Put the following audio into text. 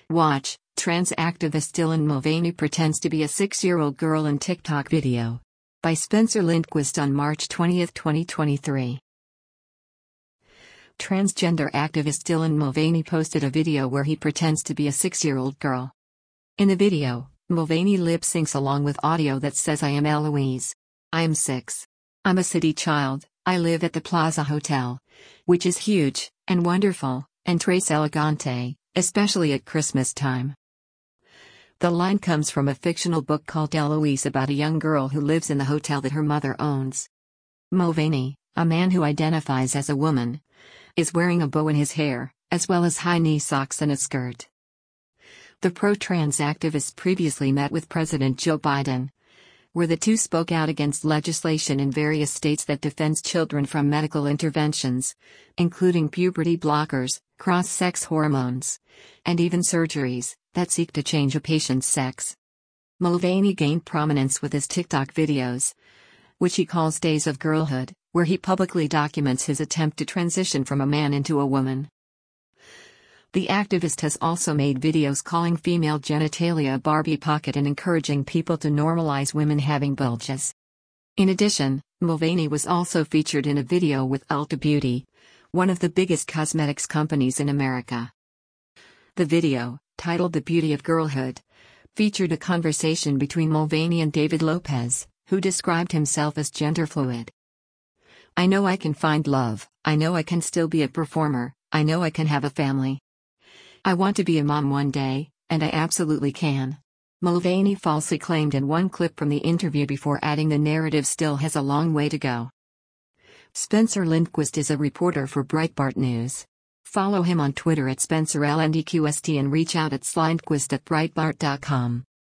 Watch, trans activist Dylan Mulvaney pretends to be a 6-year-old girl in TikTok video. By Spencer Lindquist on March 20, 2023. Transgender activist Dylan Mulvaney posted a video where he pretends to be a 6-year-old girl. In the video, Mulvaney lip-syncs along with audio that says, "I am Eloise. I am 6. I'm a city child. I live at the Plaza Hotel, which is huge and wonderful and tres elegante, especially at Christmas time." The line comes from a fictional book called Eloise about a young girl who lives in the hotel that her mother owns. Mulvaney, a man who identifies as a woman, is wearing a bow in his hair, as well as high-knee socks and a skirt. The pro-trans activist previously met with President Joe Biden, where the two spoke out against legislation in various states that defends children from medical interventions, including puberty blockers, cross-sex hormones, and even surgeries that seek to change a patient's sex. Mulvaney gained prominence with his TikTok videos, which he calls Days of Girlhood, where he publicly documents his attempt to transition from a man into a woman. The activist has also made videos calling female genitalia a Barbie pocket and encouraging people to normalize women having bulges. In addition, Mulvaney was also featured in a video with Ulta Beauty, one of the biggest cosmetics companies in America. The video, titled The Beauty of Girlhood, featured a conversation between Mulvaney and David Lopez, who described himself as gender fluid. "I know I can find love, I know I can still be a performer, I know I can have a family. I want to be a mom one day, and I absolutely can," Mulvaney falsely claimed in one clip from the interview before adding the narrative still has a long way to go. Spencer Lindquist is a reporter for Breitbart News. Follow him on Twitter at SpencerLNDQST and reach out at slindquist@breitbart.com.